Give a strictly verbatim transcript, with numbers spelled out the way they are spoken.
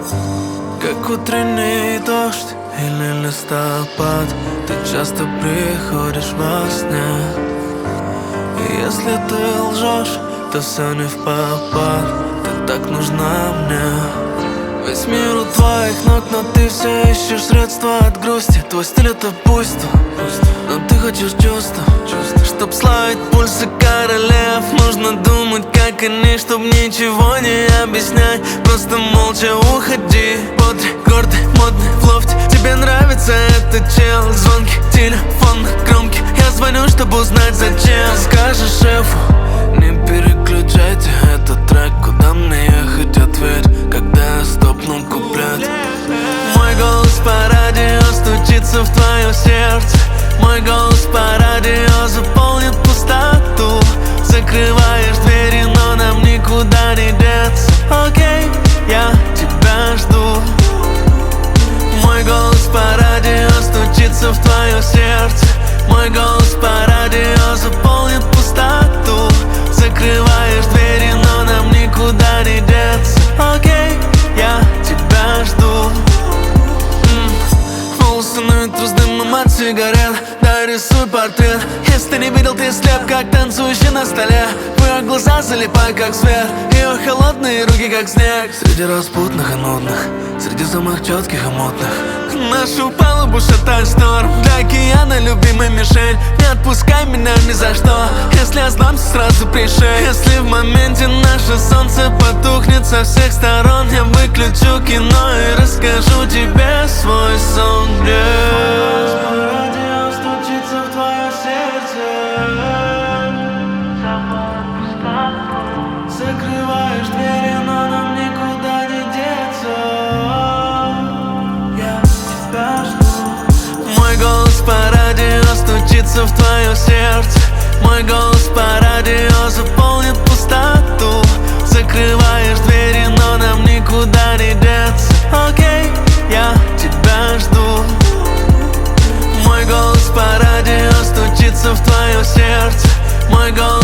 Как утренний дождь или листопад, ты часто приходишь во сне. И если ты лжешь, то все не впопад, ты так нужна мне. Весь мир у твоих ног, но ты все ищешь средства от грусти. Твой стиль это пусто, но ты хочешь чувства. Чтоб славить пульсы королев, нужно думать как они, чтоб ничего не объяснять. Просто молча уходи. Бодри, гордый, модный в лофте. Тебе нравится этот чел? Звонки, телефон громкий. Я звоню, чтобы узнать зачем. Скажешь шефу, не переключайте этот трек. Куда мне ехать, ответь, когда я стопну куплет. Мой голос по радио стучится в твое сердце. Мой голос по радио заполнит пустоту. Закрываешь двери, но нам никуда не деться. Окей, я тебя жду. Мой голос по радио стучится в твое сердце. Мой голос по радио заполнит пустоту. Закрываешь двери, но нам никуда не деться. Окей, я тебя жду. Волосы на ветру с дымом от сигарет. Да, рисуй портрет. Если не видел, ты слеп, как танцующий на столе. В ее глаза залипай, как свет. Ее холодные руки, как снег. Среди распутных и нудных, среди самых четких и мутных. Нашу палубу шатает шторм. Для океана любимая мишень. Не отпускай меня ни за что. Если ослабся, сразу пришей. Если в моменте наше солнце потухнет со всех сторон, я выключу кино и расскажу тебе свой сон. Закрываешь двери, но нам никуда не деться. Я тебя жду. Мой голос по радио стучится в твое сердце. Мой голос по радио заполнит пустоту. Закрываешь двери, но нам никуда не деться. Окей, я тебя жду. Мой голос по радио стучится в твое сердце. Мой голос